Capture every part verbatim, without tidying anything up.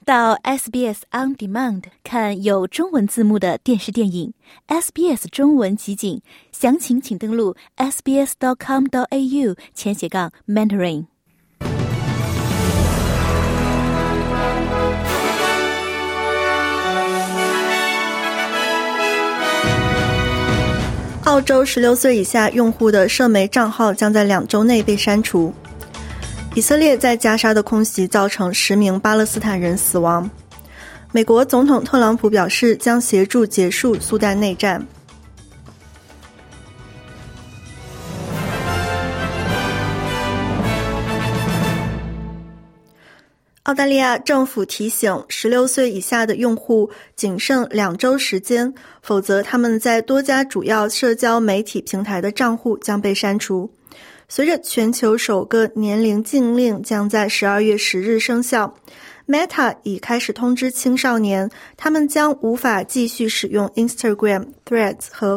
到 S B S On Demand 看有中文字幕的电视电影 S B S 中文集锦，详情请登录 s b s dot com dot a u 前斜杠 mentoring。 澳洲十六岁以下用户的社媒账号将在两周内被删除。以色列在加沙的空袭造成十名巴勒斯坦人死亡。美国总统特朗普表示将协助结束苏丹内战。澳大利亚政府提醒十六岁以下的用户仅剩两周时间，否则他们在多家主要社交媒体平台的账户将被删除。随着全球首个年龄禁令将在十二月十日生效， Meta 已开始通知青少年，他们将无法继续使用 Instagram、Threads 和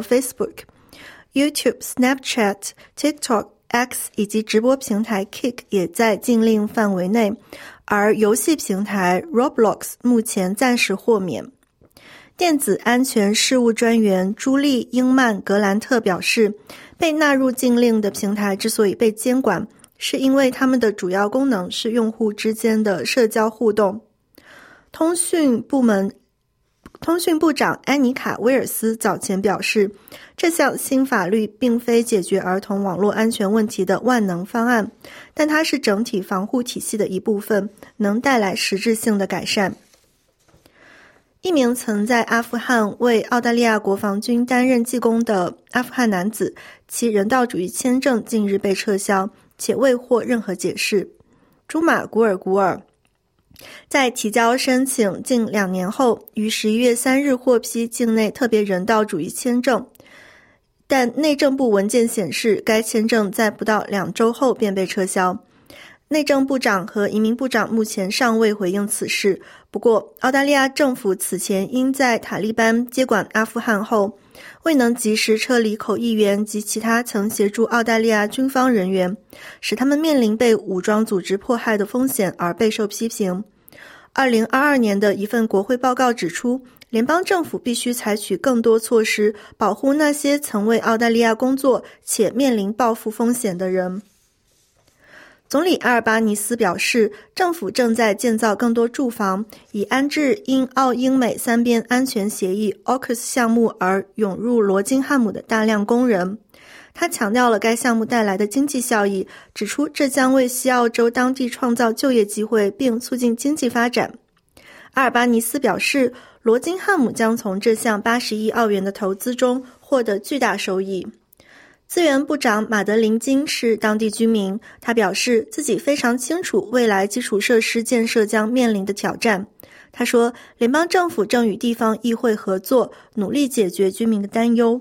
Facebook。YouTube、Snapchat、TikTok、X 以及直播平台 Kick 也在禁令范围内，而游戏平台 Roblox 目前暂时豁免。电子安全事务专员朱莉·英曼格兰特表示，被纳入禁令的平台之所以被监管，是因为他们的主要功能是用户之间的社交互动。通讯部门通讯部长安妮卡·威尔斯早前表示，这项新法律并非解决儿童网络安全问题的万能方案，但它是整体防护体系的一部分，能带来实质性的改善。一名曾在阿富汗为澳大利亚国防军担任技工的阿富汗男子，其人道主义签证近日被撤销，且未获任何解释。朱马古尔古尔在提交申请近两年后，于十一月三日获批境内特别人道主义签证，但内政部文件显示，该签证在不到两周后便被撤销。内政部长和移民部长目前尚未回应此事，不过澳大利亚政府此前因在塔利班接管阿富汗后，未能及时撤离口译员及其他曾协助澳大利亚军方人员，使他们面临被武装组织迫害的风险而备受批评。二零二二年的一份国会报告指出，联邦政府必须采取更多措施，保护那些曾为澳大利亚工作且面临报复风险的人。总理阿尔巴尼斯表示，政府正在建造更多住房，以安置因澳英美三边安全协议 A U K U S 项目而涌入罗金汉姆的大量工人。他强调了该项目带来的经济效益，指出这将为西澳洲当地创造就业机会并促进经济发展。阿尔巴尼斯表示，罗金汉姆将从这项八十亿澳元的投资中获得巨大收益。资源部长马德琳金是当地居民，他表示自己非常清楚未来基础设施建设将面临的挑战。他说，联邦政府正与地方议会合作，努力解决居民的担忧。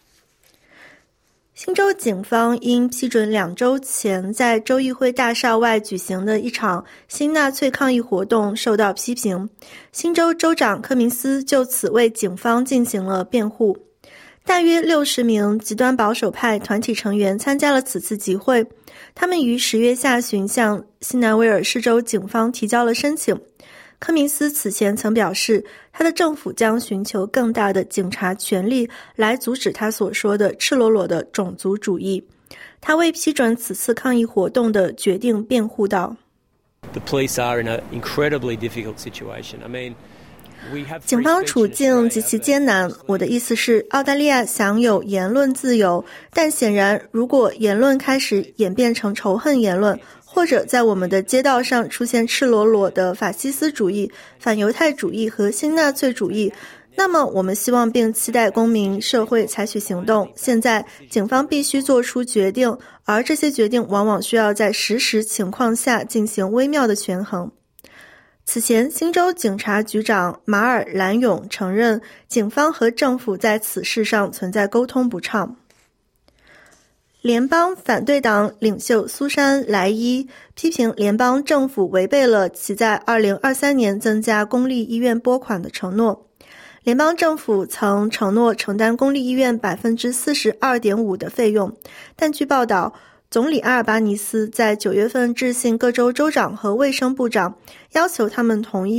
新州警方因批准两周前在州议会大厦外举行的一场新纳粹抗议活动受到批评，新州州长柯明斯就此为警方进行了辩护。大约六十名极端保守派团体成员参加了此次集会，他们于十月下旬向新南威尔士州警方提交了申请。柯明斯此前曾表示，他的政府将寻求更大的警察权力来阻止他所说的赤裸裸的种族主义。他为批准此次抗议活动的决定辩护道。 The police are in an incredibly difficult situation. I mean, 警方处境极其艰难，我的意思是，澳大利亚享有言论自由，但显然如果言论开始演变成仇恨言论，或者在我们的街道上出现赤裸裸的法西斯主义、反犹太主义和新纳粹主义，那么我们希望并期待公民社会采取行动。现在警方必须做出决定，而这些决定往往需要在实时情况下进行微妙的权衡。此前，新州警察局长马尔·兰永承认，警方和政府在此事上存在沟通不畅。联邦反对党领袖苏珊·莱伊批评联邦政府违背了其在二零二三年增加公立医院拨款的承诺。联邦政府曾承诺承担公立医院 百分之四十二点五 的费用，但据报道，总理阿尔巴尼斯在九月份致信各州州长和卫生部长，要求他们同意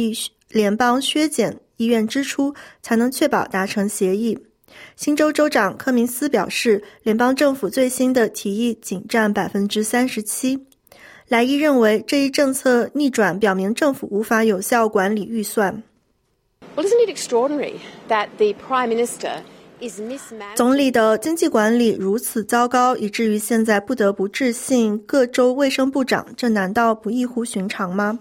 联邦削减医院支出，才能确保达成协议。新州州长柯明斯表示，联邦政府最新的提议仅占 百分之三十七。 莱伊认为这一政策逆转表明政府无法有效管理预算。 Well, isn't it extraordinary that the Prime Minister is mismanaging? 总理的经济管理如此糟糕，以至于现在不得不致信各州卫生部长，这难道不异乎寻常吗？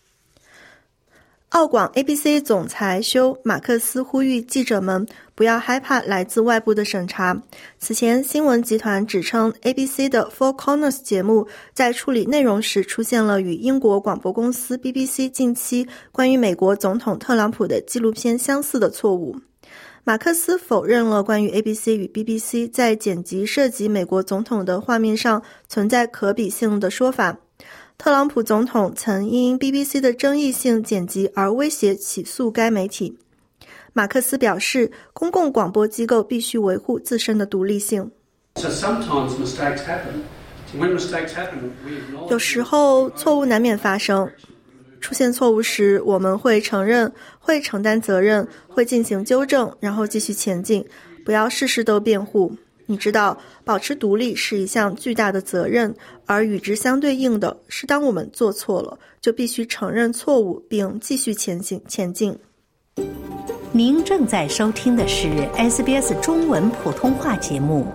澳广 A B C 总裁休马克斯呼吁记者们不要害怕来自外部的审查。此前，新闻集团指称 A B C 的 Four Corners 节目在处理内容时出现了与英国广播公司 B B C 近期关于美国总统特朗普的纪录片相似的错误。马克思否认了关于 A B C 与 B B C 在剪辑涉及美国总统的画面上存在可比性的说法。特朗普总统曾因 B B C 的争议性剪辑而威胁起诉该媒体。马克思表示，公共广播机构必须维护自身的独立性。 So sometimes mistakes happen. When mistakes happen, we acknowledge. 有时候错误难免发生，出现错误时，我们会承认，会承担责任，会进行纠正，然后继续前进，不要事事都辩护。你知道，保持独立是一项巨大的责任，而与之相对应的是，当我们做错了，就必须承认错误，并继续前行前进。 您正在收听的是 S B S 中文普通话节目。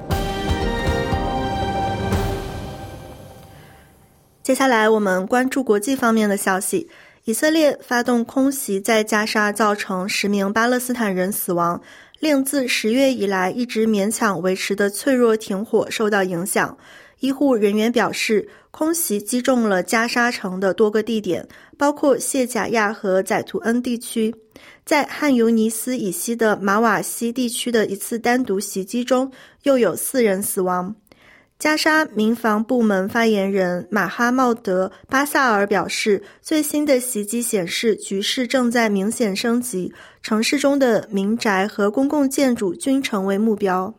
接下来我们关注国际方面的消息。以色列发动空袭，在加沙造成十名巴勒斯坦人死亡，令自十月以来一直勉强维持的脆弱停火受到影响。医护人员表示，空袭击中了加沙城的多个地点，包括谢贾亚和宰图恩地区。在汉尤尼斯以西的马瓦西地区的一次单独袭击中，又有四人死亡。加沙民防部门发言人马哈茂德·巴萨尔表示，最新的袭击显示局势正在明显升级，城市中的民宅和公共建筑均成为目标。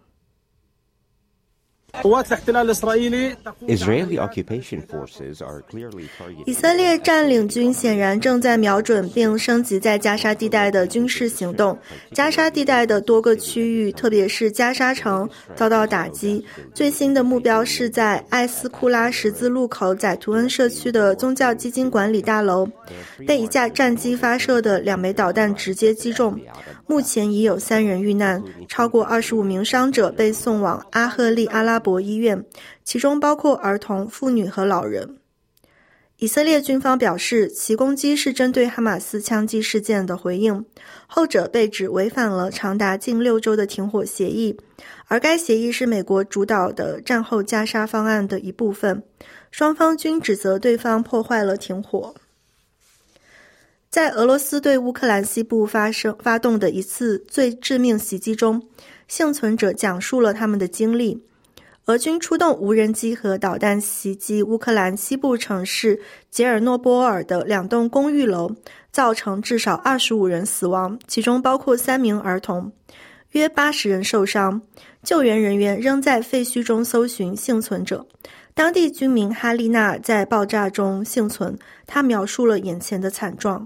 Israeli occupation forces are clearly targeting. 以色列占领军显然正在瞄准并升级在加沙地带的军事行动。加沙地带的多个区域，特别是加沙城遭到打击。最新的目标是在艾斯库拉十字路口宰图恩社区的宗教基金管理大楼，被一架战机发射的两枚导弹直接击中。目前已有三人遇难，超过二十五名伤者被送往阿赫利阿拉伯医院，其中包括儿童、妇女和老人。以色列军方表示，其攻击是针对哈马斯枪击事件的回应，后者被指违反了长达近六周的停火协议，而该协议是美国主导的战后加沙方案的一部分。双方均指责对方破坏了停火。在俄罗斯对乌克兰西部发生发动的一次最致命袭击中，幸存者讲述了他们的经历。俄军出动无人机和导弹袭击乌克兰西部城市杰尔诺波尔的两栋公寓楼，造成至少二十五人死亡，其中包括三名儿童，约八十人受伤。救援人员仍在废墟中搜寻幸存者。当地居民哈丽娜在爆炸中幸存，她描述了眼前的惨状。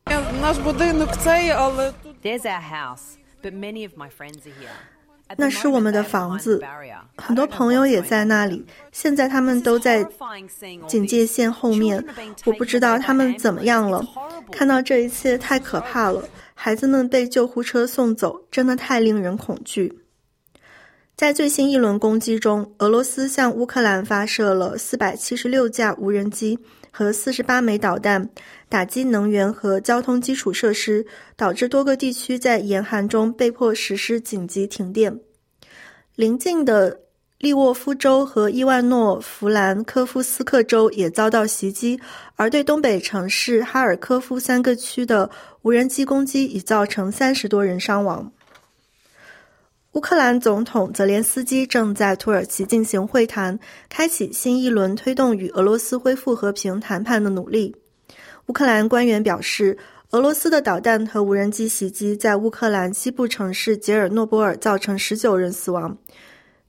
There's our house, but many of my friends are here. 那是我们的房子，很多朋友也在那里，现在他们都在警戒线后面，我不知道他们怎么样了。看到这一切太可怕了，孩子们被救护车送走，真的太令人恐惧。在最新一轮攻击中，俄罗斯向乌克兰发射了四百七十六架无人机和四十八枚导弹，打击能源和交通基础设施，导致多个地区在严寒中被迫实施紧急停电。邻近的利沃夫州和伊万诺弗兰科夫斯克州也遭到袭击，而对东北城市哈尔科夫三个区的无人机攻击已造成三十多人伤亡。乌克兰总统泽连斯基正在土耳其进行会谈，开启新一轮推动与俄罗斯恢复和平谈判的努力。乌克兰官员表示，俄罗斯的导弹和无人机袭击在乌克兰西部城市杰尔诺波尔造成十九人死亡，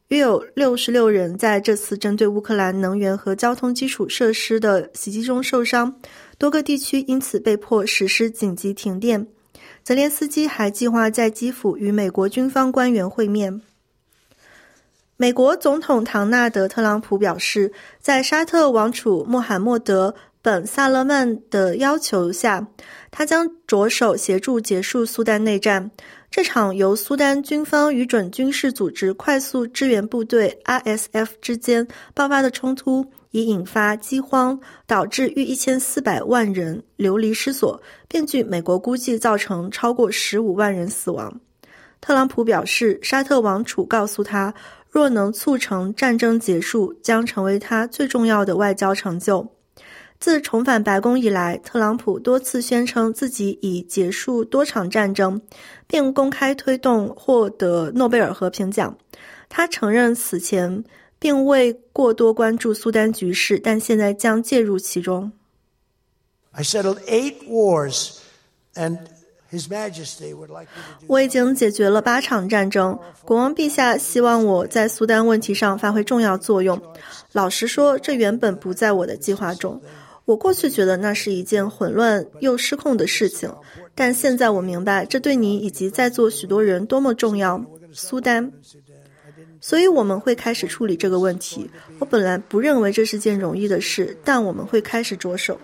约有六十六人在这次针对乌克兰能源和交通基础设施的袭击中受伤，多个地区因此被迫实施紧急停电。泽连斯基还计划在基辅与美国军方官员会面。美国总统唐纳德·特朗普表示，在沙特王储穆罕默德·本·萨勒曼的要求下，他将着手协助结束苏丹内战。这场由苏丹军方与准军事组织快速支援部队 R S F 之间爆发的冲突，已引发饥荒，导致逾一千四百万人流离失所，并据美国估计造成超过十五万人死亡。特朗普表示，沙特王储告诉他，若能促成战争结束，将成为他最重要的外交成就。自重返白宫以来，特朗普多次宣称自己已结束多场战争，并公开推动获得诺贝尔和平奖。他承认此前并未过多关注苏丹局势，但现在将介入其中。 I settled eight wars, and His Majesty would like me to do. 我已经解决了八场战争，国王陛下希望我在苏丹问题上发挥重要作用。老实说，这原本不在我的计划中。我过去觉得那是一件混乱又失控的事情，但现在我明白这对你以及在座许多人多么重要。苏丹，所以我们会开始处理这个问题。我本来不认为这是件容易的事，但我们会开始着手。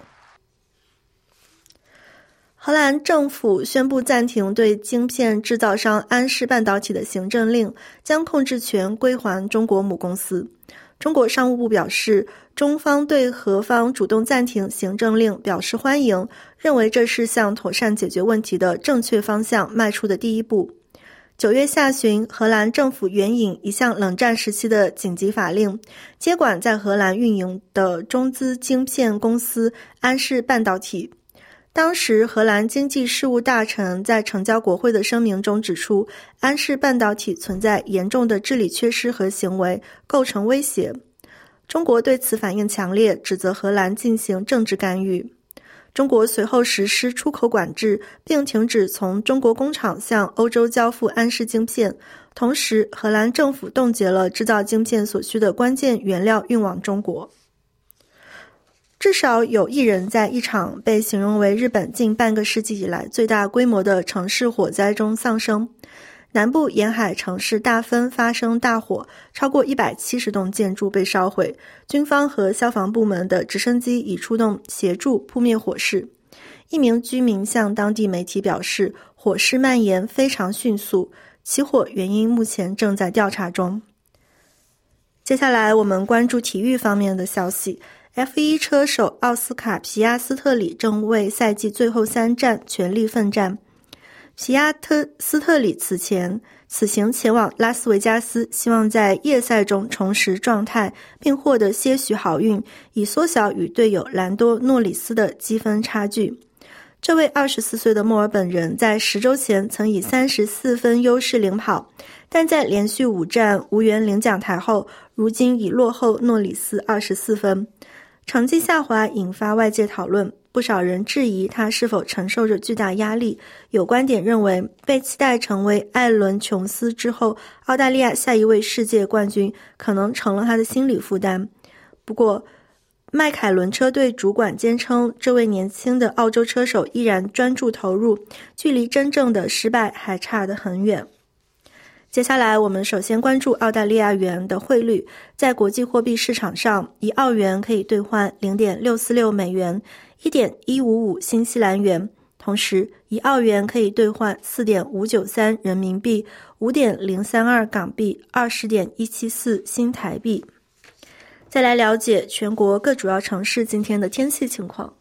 荷兰政府宣布暂停对晶片制造商安氏半导体的行政令，将控制权归还中国母公司。中国商务部表示，中方对荷方主动暂停行政令表示欢迎，认为这是向妥善解决问题的正确方向迈出的第一步。九月下旬，荷兰政府援引一项冷战时期的紧急法令，接管在荷兰运营的中资晶片公司安氏半导体。当时荷兰经济事务大臣在呈交国会的声明中指出，安氏半导体存在严重的治理缺失和行为，构成威胁。中国对此反应强烈，指责荷兰进行政治干预。中国随后实施出口管制，并停止从中国工厂向欧洲交付安氏晶片，同时荷兰政府冻结了制造晶片所需的关键原料运往中国。至少有一人在一场被形容为日本近半个世纪以来最大规模的城市火灾中丧生。南部沿海城市大分发生大火，超过一百七十栋建筑被烧毁，军方和消防部门的直升机已出动协助扑灭火势。一名居民向当地媒体表示，火势蔓延非常迅速，起火原因目前正在调查中。接下来我们关注体育方面的消息。F 一 车手奥斯卡·皮亚斯特里正为赛季最后三站全力奋战。皮亚特斯特里此前此行前往拉斯维加斯，希望在夜赛中重拾状态，并获得些许好运，以缩小与队友兰多·诺里斯的积分差距。这位二十四岁的墨尔本人在十周前曾以三十四分优势领跑，但在连续五站无缘领奖台后，如今已落后诺里斯二十四分。成绩下滑引发外界讨论，不少人质疑他是否承受着巨大压力。有观点认为，被期待成为艾伦·琼斯之后澳大利亚下一位世界冠军可能成了他的心理负担。不过迈凯伦车队主管坚称，这位年轻的澳洲车手依然专注投入，距离真正的失败还差得很远。接下来我们首先关注澳大利亚元的汇率。在国际货币市场上，一澳元可以兑换 零点六四六 美元， 一点一五五 新西兰元，同时一澳元可以兑换 四点五九三 人民币， 五点零三二 港币， 二十点一七四 新台币。再来了解全国各主要城市今天的天气情况。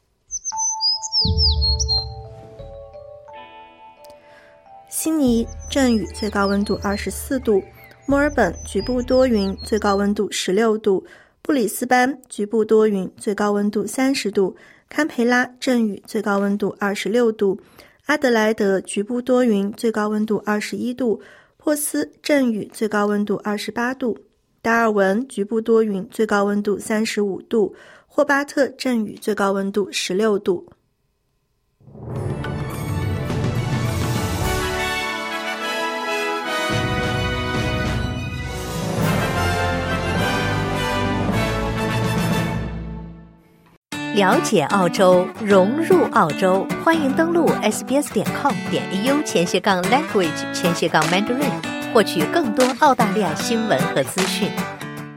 悉尼阵雨，最高温度二十四度；墨尔本局部多云，最高温度十六度；布里斯班局部多云，最高温度三十度；堪培拉阵雨，最高温度二十六度；阿德莱德局部多云，最高温度二十一度；珀斯阵雨，最高温度二十八度；达尔文局部多云，最高温度三十五度；霍巴特阵雨，最高温度十六度。 了解澳洲，融入澳洲，欢迎登录 s b s 点 com 点 a u 前斜杠 language 前斜杠 mandarin，获取更多澳大利亚新闻和资讯。